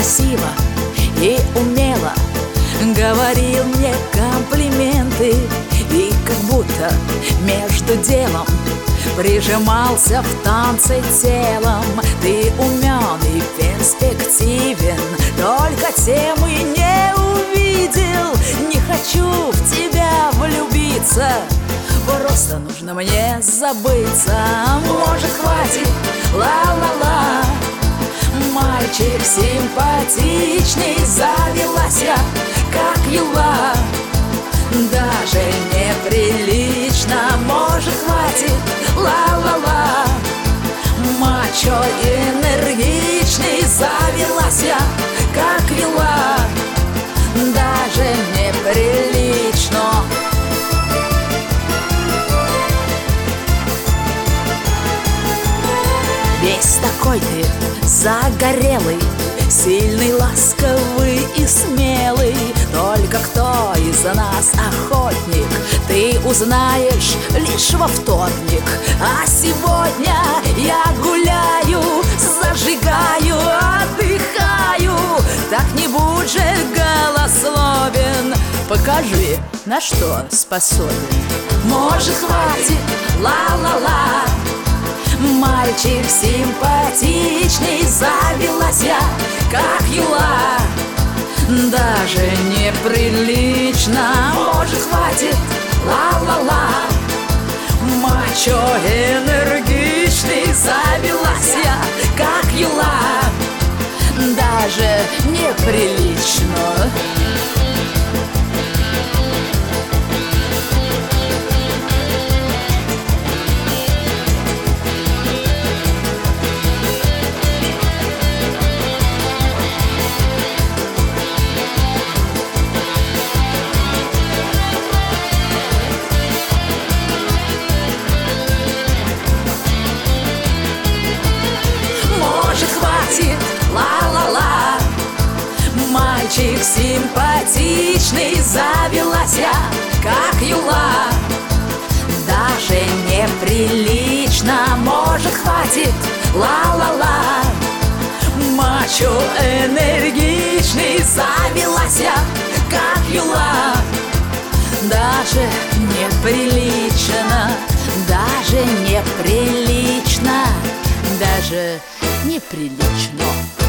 красиво и умело говорил мне комплименты, и как будто между делом прижимался в танце телом. Ты умен и перспективен, только темы не увидел. Не хочу в тебя влюбиться, просто нужно мне забыться. Может, хватит, ла-ла-ла. Мальчик симпатичный, завелась я, как юла. Даже неприлично, может, хватит, ла-ла-ла. Мачо энергичный, завелась я, как юла. Даже неприлично. Весь такой ты загорелый, сильный, ласковый и смелый. Только кто из нас охотник, ты узнаешь лишь во вторник. А сегодня я гуляю, зажигаю, отдыхаю. Так не будь же голословен, покажи, на что способен. Может, хватит, ла-ла-ла. Мальчик симпатичный, завелась я, как юла. Даже неприлично, может, хватит, ла-ла-ла. Мачо энергичный, завелась я, как юла. Даже неприлично. Ла-ла-ла. Мальчик симпатичный, завелась я, как юла. Даже неприлично, может, хватит, ла-ла-ла. Мачо энергичный, завелась я, как юла. Даже неприлично, даже неприлично, даже неприлично.